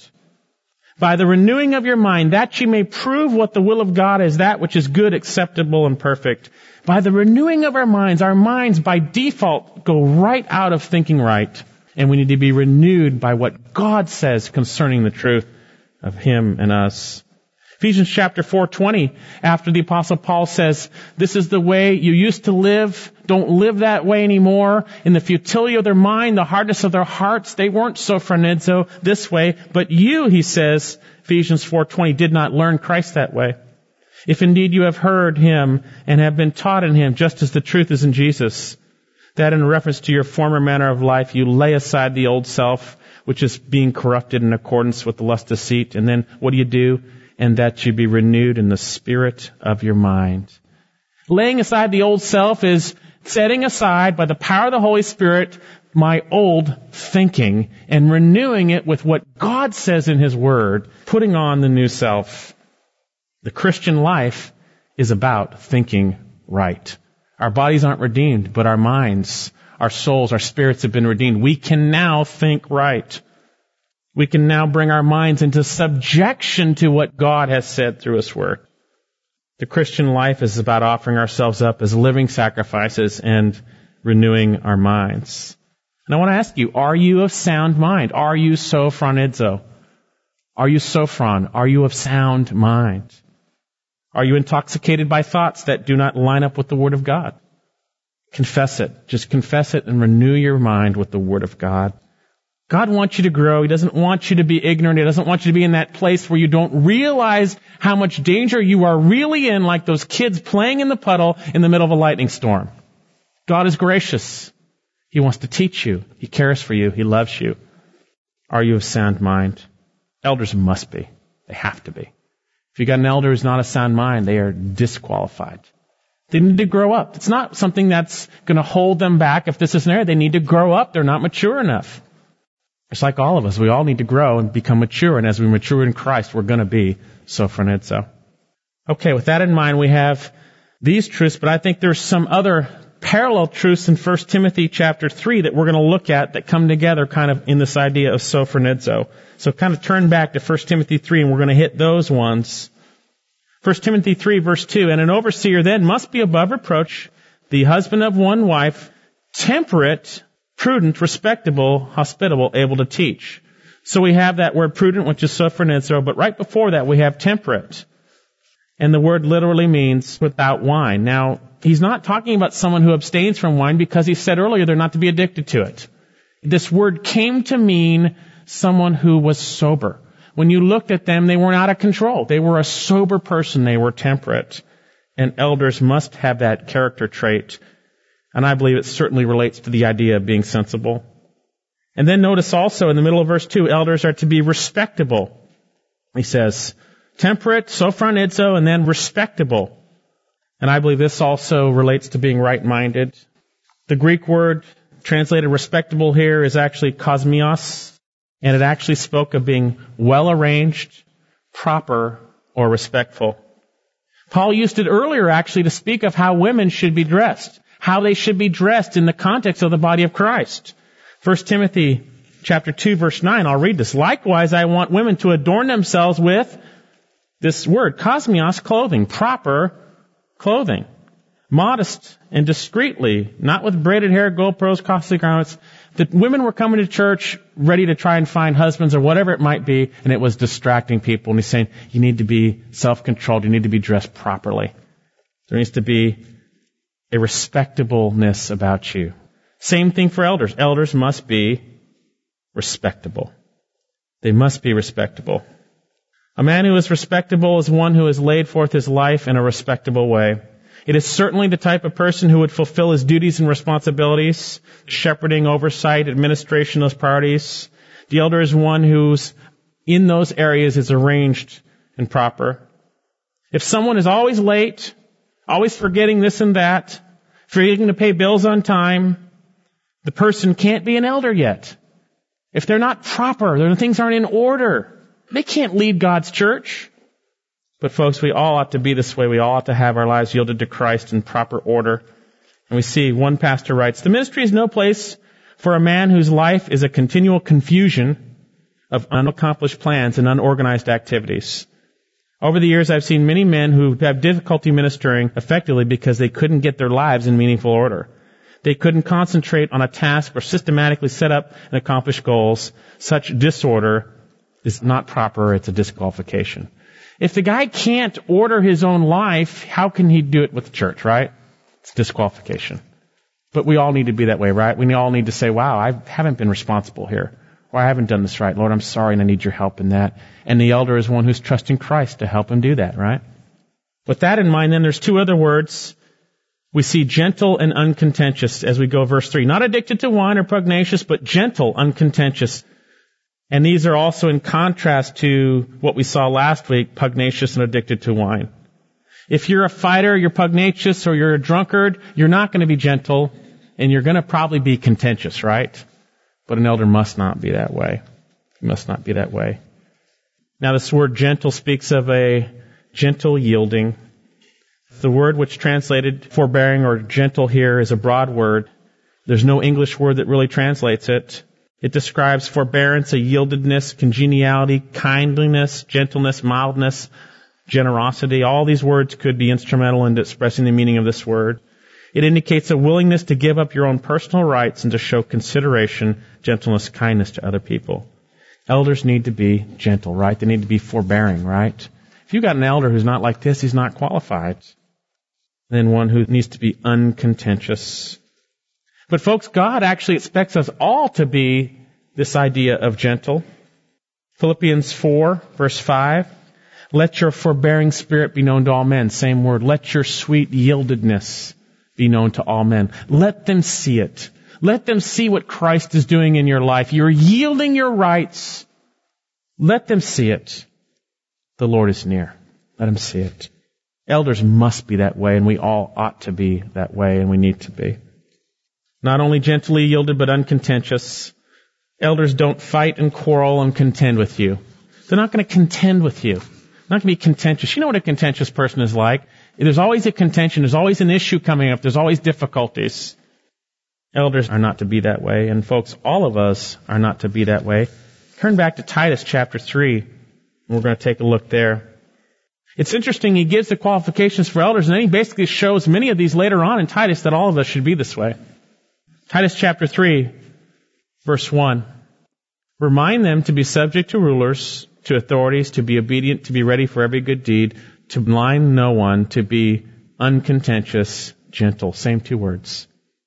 [SPEAKER 1] by the renewing of your mind, that you may prove what the will of God is, that which is good, acceptable, and perfect. By the renewing of our minds by default go right out of thinking right. And we need to be renewed by what God says concerning the truth of Him and us. Ephesians chapter 4:20, after the Apostle Paul says, this is the way you used to live, don't live that way anymore. In the futility of their mind, the hardness of their hearts, they weren't sophronizo this way. But you, he says, Ephesians 4:20, did not learn Christ that way. If indeed you have heard Him and have been taught in Him, just as the truth is in Jesus, that in reference to your former manner of life, you lay aside the old self, which is being corrupted in accordance with the lust of deceit. And then what do? And that you be renewed in the spirit of your mind. Laying aside the old self is setting aside by the power of the Holy Spirit my old thinking and renewing it with what God says in His Word, putting on the new self. The Christian life is about thinking right. Our bodies aren't redeemed, but our minds, our souls, our spirits have been redeemed. We can now think right. We can now bring our minds into subjection to what God has said through His Word. The Christian life is about offering ourselves up as living sacrifices and renewing our minds. And I want to ask you, are you of sound mind? Are you sophronizo? Are you sophron? Are you of sound mind? Are you intoxicated by thoughts that do not line up with the Word of God? Confess it. Just confess it and renew your mind with the Word of God. God wants you to grow. He doesn't want you to be ignorant. He doesn't want you to be in that place where you don't realize how much danger you are really in, like those kids playing in the puddle in the middle of a lightning storm. God is gracious. He wants to teach you. He cares for you. He loves you. Are you of sound mind? Elders must be. They have to be. If you've got an elder who's not of sound mind, they are disqualified. They need to grow up. It's not something that's going to hold them back if this is an area. They need to grow up. They're not mature enough. It's like all of us. We all need to grow and become mature. And as we mature in Christ, we're going to be sophronizo. Okay, with that in mind, we have these truths, but I think there's some other parallel truths in 1 Timothy chapter 3 that we're going to look at that come together kind of in this idea of sophronizo. So kind of turn back to 1 Timothy 3 and we're going to hit those ones. 1 Timothy 3 verse 2, and an overseer then must be above reproach, the husband of one wife, temperate, prudent, respectable, hospitable, able to teach. So we have that word prudent, which is sophronizo, but right before that we have temperate. And the word literally means without wine. Now, he's not talking about someone who abstains from wine because he said earlier they're not to be addicted to it. This word came to mean someone who was sober. When you looked at them, they weren't out of control. They were a sober person. They were temperate. And elders must have that character trait. And I believe it certainly relates to the idea of being sensible. And then notice also in the middle of verse 2, elders are to be respectable. He says, temperate, sophronizo, and then respectable. And I believe this also relates to being right-minded. The Greek word translated respectable here is actually kosmios, and it actually spoke of being well-arranged, proper, or respectful. Paul used it earlier actually to speak of how women should be dressed, how they should be dressed in the context of the body of Christ. 1 Timothy chapter 2 verse 9, I'll read this. Likewise, I want women to adorn themselves with This word, kosmios, clothing, proper clothing. Modest and discreetly, not with braided hair, gold pearls, costly garments. The women were coming to church ready to try and find husbands or whatever it might be, and it was distracting people. And he's saying, you need to be self-controlled. You need to be dressed properly. There needs to be a respectableness about you. Same thing for elders. Elders must be respectable. They must be respectable. A man who is respectable is one who has laid forth his life in a respectable way. It is certainly the type of person who would fulfill his duties and responsibilities, shepherding, oversight, administration of those priorities. The elder is one who's in those areas is arranged and proper. If someone is always late, always forgetting this and that, forgetting to pay bills on time, the person can't be an elder yet. If they're not proper, their things aren't in order, they can't lead God's church. But folks, we all ought to be this way. We all ought to have our lives yielded to Christ in proper order. And we see one pastor writes, the ministry is no place for a man whose life is a continual confusion of unaccomplished plans and unorganized activities. Over the years, I've seen many men who have difficulty ministering effectively because they couldn't get their lives in meaningful order. They couldn't concentrate on a task or systematically set up and accomplish goals. Such disorder is not proper. It's a disqualification. If the guy can't order his own life, how can he do it with the church, right? It's disqualification. But we all need to be that way, right? We all need to say, wow, I haven't been responsible here. Or I haven't done this right. Lord, I'm sorry and I need your help in that. And the elder is one who's trusting Christ to help him do that, right? With that in mind, then there's two other words. We see gentle and uncontentious as we go verse 3. Not addicted to wine or pugnacious, but gentle, uncontentious. And these are also in contrast to what we saw last week, pugnacious and addicted to wine. If you're a fighter, you're pugnacious, or you're a drunkard, you're not going to be gentle, and you're going to probably be contentious, right? But an elder must not be that way. He must not be that way. Now this word gentle speaks of a gentle yielding. The word which translated forbearing or gentle here is a broad word. There's no English word that really translates it. It describes forbearance, a yieldedness, congeniality, kindliness, gentleness, mildness, generosity. All these words could be instrumental in expressing the meaning of this word. It indicates a willingness to give up your own personal rights and to show consideration, gentleness, kindness to other people. Elders need to be gentle, right? They need to be forbearing, right? If you've got an elder who's not like this, he's not qualified. Then one who needs to be uncontentious. But folks, God actually expects us all to be this idea of gentle. Philippians 4, verse 5. Let your forbearing spirit be known to all men. Same word. Let your sweet yieldedness be known to all men. Let them see it. Let them see what Christ is doing in your life. You're yielding your rights. Let them see it. The Lord is near. Let them see it. Elders must be that way, and we all ought to be that way, and we need to be. Not only gently yielded, but uncontentious. Elders don't fight and quarrel and contend with you. They're not going to contend with you. They're not going to be contentious. You know what a contentious person is like. There's always a contention. There's always an issue coming up. There's always difficulties. Elders are not to be that way. And folks, all of us are not to be that way. Turn back to Titus chapter 3. And we're going to take a look there. It's interesting. He gives the qualifications for elders, and then he basically shows many of these later on in Titus that all of us should be this way. Titus chapter 3, verse 1. Remind them to be subject to rulers, to authorities, to be obedient, to be ready for every good deed, to blind no one, to be uncontentious, gentle. Same two words.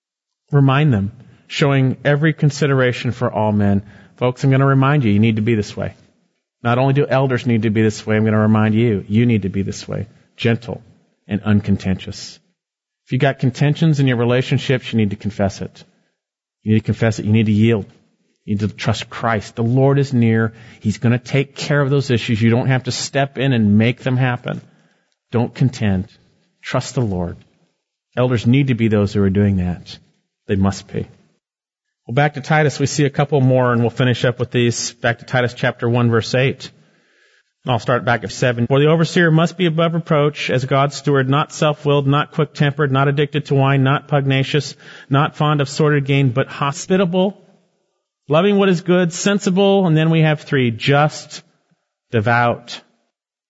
[SPEAKER 1] Remind them, showing every consideration for all men. Folks, I'm going to remind you, you need to be this way. Not only do elders need to be this way, I'm going to remind you, you need to be this way. Gentle and uncontentious. If you've got contentions in your relationships, you need to confess it. You need to confess it. You need to yield. You need to trust Christ. The Lord is near. He's going to take care of those issues. You don't have to step in and make them happen. Don't contend. Trust the Lord. Elders need to be those who are doing that. They must be. Well, back to Titus, we see a couple more, and we'll finish up with these. Back to Titus chapter 1, verse 8. I'll start back at 7. For the overseer must be above reproach as God's steward, not self-willed, not quick-tempered, not addicted to wine, not pugnacious, not fond of sordid gain, but hospitable, loving what is good, sensible, and then we have 3, just, devout,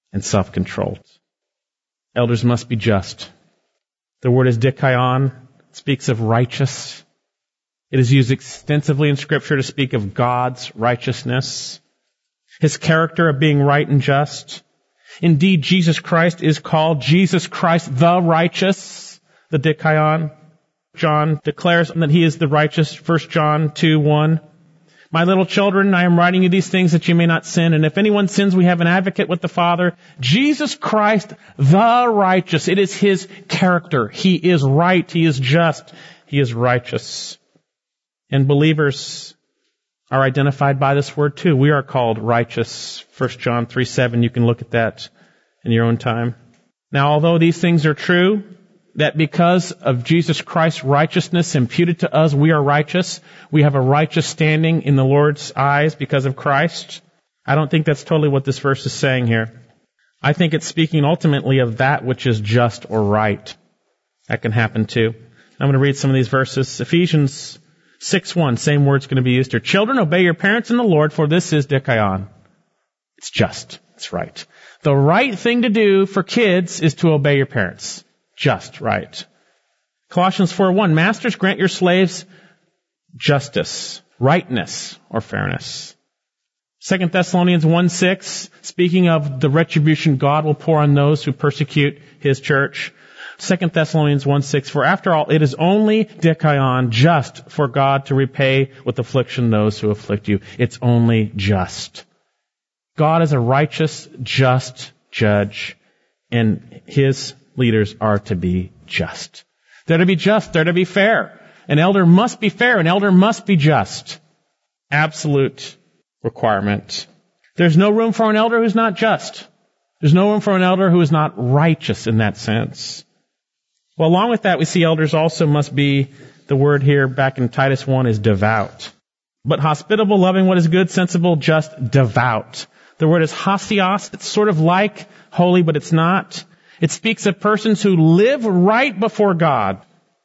[SPEAKER 1] and self-controlled. Elders must be just. The word is dikaion. It speaks of righteous. It is used extensively in Scripture to speak of God's righteousness, His character of being right and just. Indeed, Jesus Christ is called Jesus Christ the righteous, the dikaion. John declares that He is the righteous, 1 John 2:1. My little children, I am writing you these things that you may not sin. And if anyone sins, we have an advocate with the Father, Jesus Christ the righteous. It is His character. He is right. He is just. He is righteous. And believers are identified by this word too. We are called righteous. 1 John 3:7. You can look at that in your own time. Now, although these things are true, that because of Jesus Christ's righteousness imputed to us, we are righteous. We have a righteous standing in the Lord's eyes because of Christ. I don't think that's totally what this verse is saying here. I think it's speaking ultimately of that which is just or right. That can happen too. I'm going to read some of these verses. Ephesians 6:1, same word's going to be used here. Children, obey your parents in the Lord, for this is dikaion. It's just. It's right. The right thing to do for kids is to obey your parents. Just right. Colossians 4:1, masters, grant your slaves justice, rightness, or fairness. 2 Thessalonians 1:6, speaking of the retribution God will pour on those who persecute His church. 2 Thessalonians 1:6, for after all, it is only dikaion, just for God to repay with affliction those who afflict you. It's only just. God is a righteous, just judge, and His leaders are to be just. They're to be just. They're to be fair. An elder must be fair. An elder must be just. Absolute requirement. There's no room for an elder who's not just. There's no room for an elder who is not righteous in that sense. Well, along with that, we see elders also must be, the word here back in Titus 1 is devout. But hospitable, loving what is good, sensible, just, devout. The word is hagios. It's sort of like holy, but it's not. It speaks of persons who live right before God.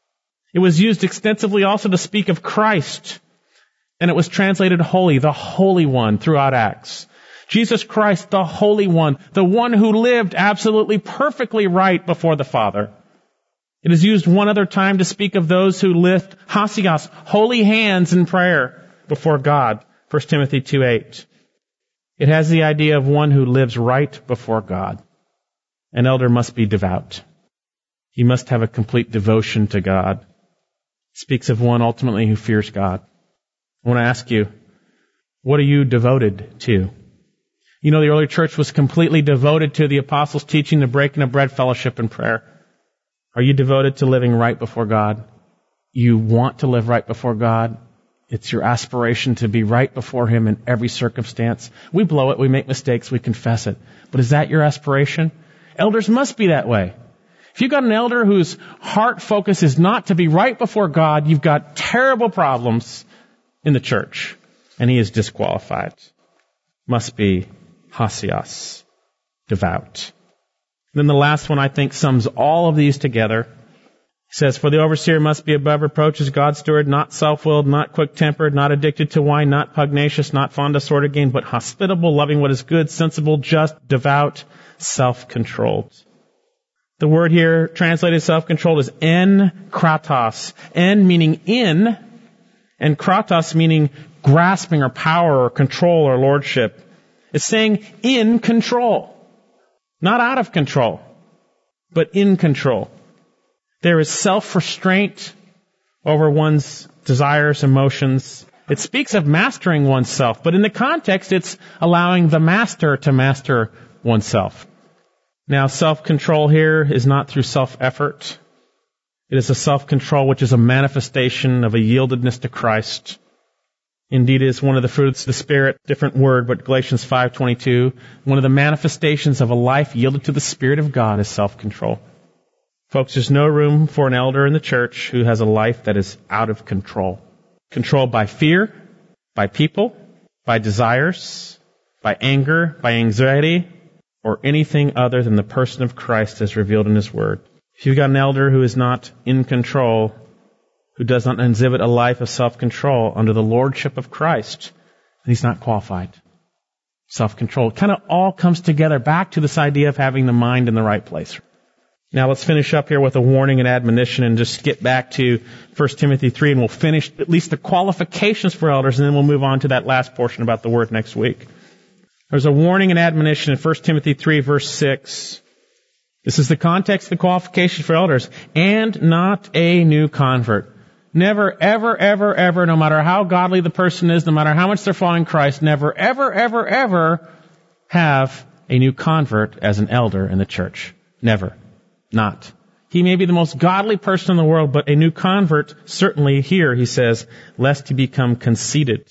[SPEAKER 1] It was used extensively also to speak of Christ. And it was translated holy, the Holy One, throughout Acts. Jesus Christ, the Holy One, the one who lived absolutely perfectly right before the Father. It is used one other time to speak of those who lift hagios, holy hands in prayer before God. 1 Timothy 2:8. It has the idea of one who lives right before God. An elder must be devout. He must have a complete devotion to God. It speaks of one ultimately who fears God. I want to ask you, what are you devoted to? You know, the early church was completely devoted to the apostles' teaching, the breaking of bread, fellowship, and prayer. Are you devoted to living right before God? You want to live right before God. It's your aspiration to be right before Him in every circumstance. We blow it, we make mistakes, we confess it. But is that your aspiration? Elders must be that way. If you've got an elder whose heart focus is not to be right before God, you've got terrible problems in the church, and he is disqualified. Must be hagios, devout. Then the last one, I think, sums all of these together. He says, for the overseer must be above reproach as God's steward, not self-willed, not quick-tempered, not addicted to wine, not pugnacious, not fond of sordid gain, but hospitable, loving what is good, sensible, just, devout, self-controlled. The word here translated self-controlled is en kratos. En meaning in, and kratos meaning grasping or power or control or lordship. It's saying in control. Not out of control, but in control. There is self-restraint over one's desires, emotions. It speaks of mastering oneself, but in the context, it's allowing the master to master oneself. Now, self-control here is not through self-effort. It is a self-control which is a manifestation of a yieldedness to Christ. Indeed, it is one of the fruits of the Spirit, different word, but Galatians 5:22, one of the manifestations of a life yielded to the Spirit of God is self-control. Folks, there's no room for an elder in the church who has a life that is out of control. Controlled by fear, by people, by desires, by anger, by anxiety, or anything other than the person of Christ as revealed in His Word. If you've got an elder who is not in control, who does not exhibit a life of self-control under the lordship of Christ, then he's not qualified. self-control. It kind of all comes together back to this idea of having the mind in the right place. Now let's finish up here with a warning and admonition and just get back to 1 Timothy 3, and we'll finish at least the qualifications for elders, and then we'll move on to that last portion about the word next week. There's a warning and admonition in 1 Timothy 3, verse 6. This is the context of the qualifications for elders. And not a new convert. Never, ever, ever, ever, no matter how godly the person is, no matter how much they're following Christ, never, ever, ever, ever have a new convert as an elder in the church. Never. Not. He may be the most godly person in the world, but a new convert, certainly here, he says, lest he become conceited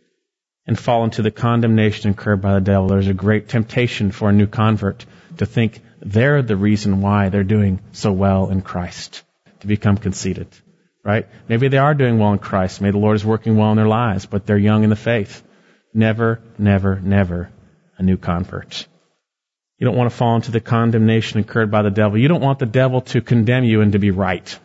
[SPEAKER 1] and fall into the condemnation incurred by the devil. There's a great temptation for a new convert to think they're the reason why they're doing so well in Christ, to become conceited, right? Maybe they are doing well in Christ. Maybe the Lord is working well in their lives, but they're young in the faith. Never, never, never a new convert. You don't want to fall into the condemnation incurred by the devil. You don't want the devil to condemn you and to be right.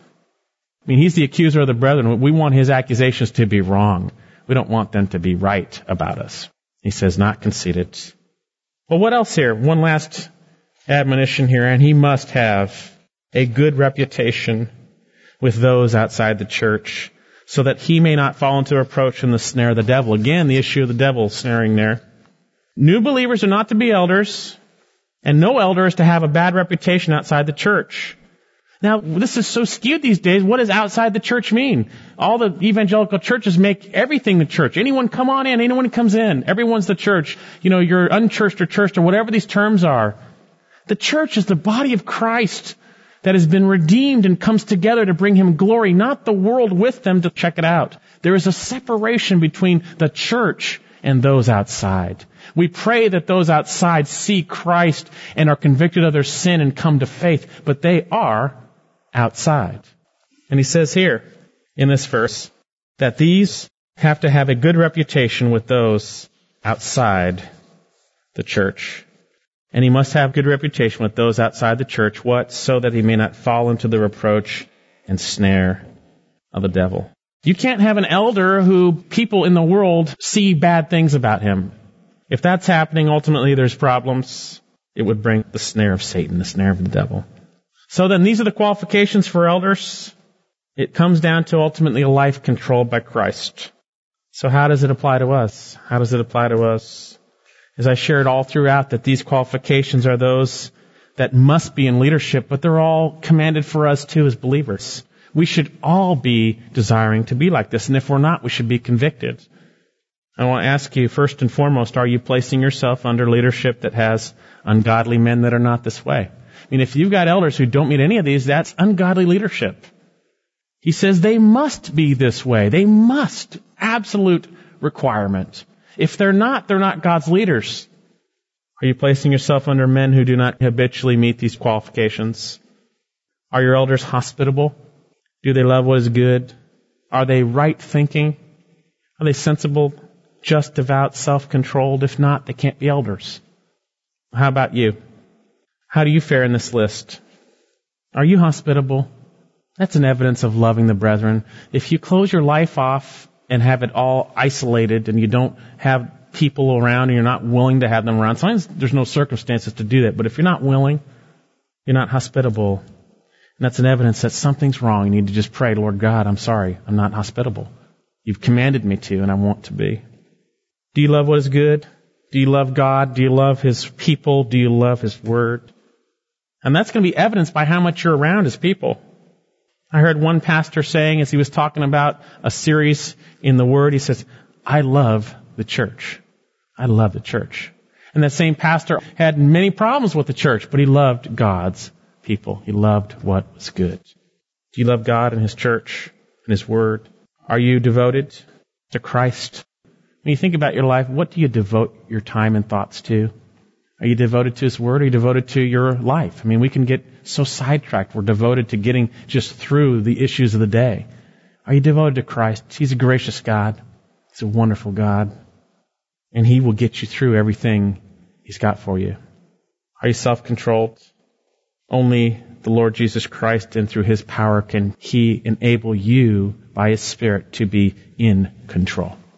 [SPEAKER 1] I mean, he's the accuser of the brethren. We want his accusations to be wrong. We don't want them to be right about us. He says, not conceited. Well, what else here? One last admonition here, and he must have a good reputation with those outside the church so that he may not fall into reproach and the snare of the devil. Again, the issue of the devil snaring there. New believers are not to be elders. And no elder is to have a bad reputation outside the church. Now, this is so skewed these days. What does outside the church mean? All the evangelical churches make everything the church. Anyone come on in, anyone comes in. Everyone's the church. You know, you're unchurched or churched or whatever these terms are. The church is the body of Christ that has been redeemed and comes together to bring him glory, not the world with them to check it out. There is a separation between the church and those outside. We pray that those outside see Christ and are convicted of their sin and come to faith, but they are outside. And he says here in this verse that these have to have a good reputation with those outside the church. And he must have good reputation with those outside the church. What? So that he may not fall into the reproach and snare of the devil. You can't have an elder who people in the world see bad things about him. If that's happening, ultimately there's problems. It would bring the snare of Satan, the snare of the devil. So then these are the qualifications for elders. It comes down to ultimately a life controlled by Christ. So how does it apply to us? How does it apply to us? As I shared all throughout, that these qualifications are those that must be in leadership, but they're all commanded for us too as believers. We should all be desiring to be like this, and if we're not, we should be convicted. I want to ask you, first and foremost, are you placing yourself under leadership that has ungodly men that are not this way? I mean, if you've got elders who don't meet any of these, that's ungodly leadership. He says they must be this way. They must. Absolute requirement. If they're not God's leaders. Are you placing yourself under men who do not habitually meet these qualifications? Are your elders hospitable? Do they love what is good? Are they right thinking? Are they sensible, just, devout, self-controlled? If not, they can't be elders. How about you? How do you fare in this list? Are you hospitable? That's an evidence of loving the brethren. If you close your life off and have it all isolated and you don't have people around and you're not willing to have them around, sometimes there's no circumstances to do that, but if you're not willing, you're not hospitable. And that's an evidence that something's wrong. You need to just pray, Lord God, I'm sorry, I'm not hospitable. You've commanded me to, and I want to be. Do you love what is good? Do you love God? Do you love His people? Do you love His Word? And that's going to be evidenced by how much you're around His people. I heard one pastor saying, as he was talking about a series in the Word, he says, I love the church. I love the church. And that same pastor had many problems with the church, but he loved God's people. He loved what was good. Do you love God and His church and His Word? Are you devoted to Christ? When you think about your life, what do you devote your time and thoughts to? Are you devoted to His Word? Are you devoted to your life? I mean, we can get so sidetracked. We're devoted to getting just through the issues of the day. Are you devoted to Christ? He's a gracious God. He's a wonderful God. And He will get you through everything He's got for you. Are you self-controlled? Only the Lord Jesus Christ and through His power can He enable you by His Spirit to be in control.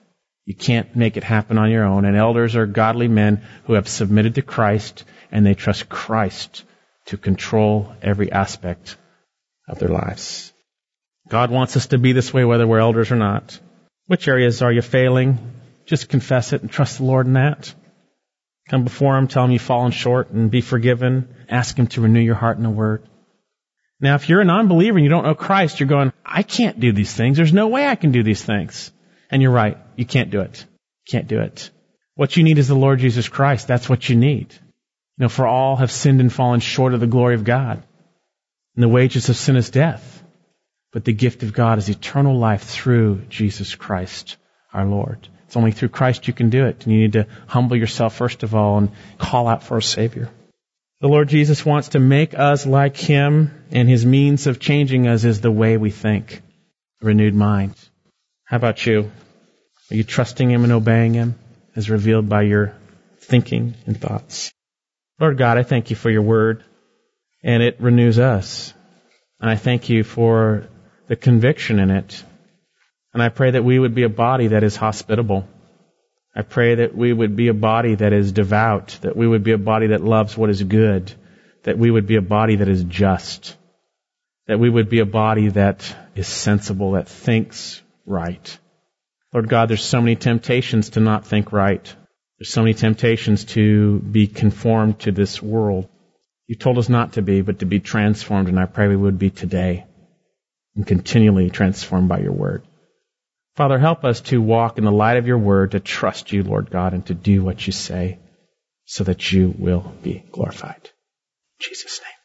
[SPEAKER 1] You can't make it happen on your own. And elders are godly men who have submitted to Christ, and they trust Christ to control every aspect of their lives. God wants us to be this way whether we're elders or not. Which areas are you failing? Just confess it and trust the Lord in that. Come before Him, tell Him you've fallen short and be forgiven. Ask Him to renew your heart in the Word. Now, if you're a non-believer and you don't know Christ, you're going, I can't do these things. There's no way I can do these things. And you're right. You can't do it. You can't do it. What you need is the Lord Jesus Christ. That's what you need. You know, for all have sinned and fallen short of the glory of God. And the wages of sin is death. But the gift of God is eternal life through Jesus Christ, our Lord. It's only through Christ you can do it. And you need to humble yourself first of all and call out for a Savior. The Lord Jesus wants to make us like Him, and His means of changing us is the way we think. A renewed mind. How about you? Are you trusting Him and obeying Him as revealed by your thinking and thoughts? Lord God, I thank You for Your Word, and it renews us. And I thank You for the conviction in it. And I pray that we would be a body that is hospitable. I pray that we would be a body that is devout, that we would be a body that loves what is good, that we would be a body that is just, that we would be a body that is sensible, that thinks right. Lord God, there's so many temptations to not think right. There's so many temptations to be conformed to this world. You told us not to be, but to be transformed, and I pray we would be today and continually transformed by Your Word. Father, help us to walk in the light of Your Word, to trust You, Lord God, and to do what You say so that You will be glorified. In Jesus' name.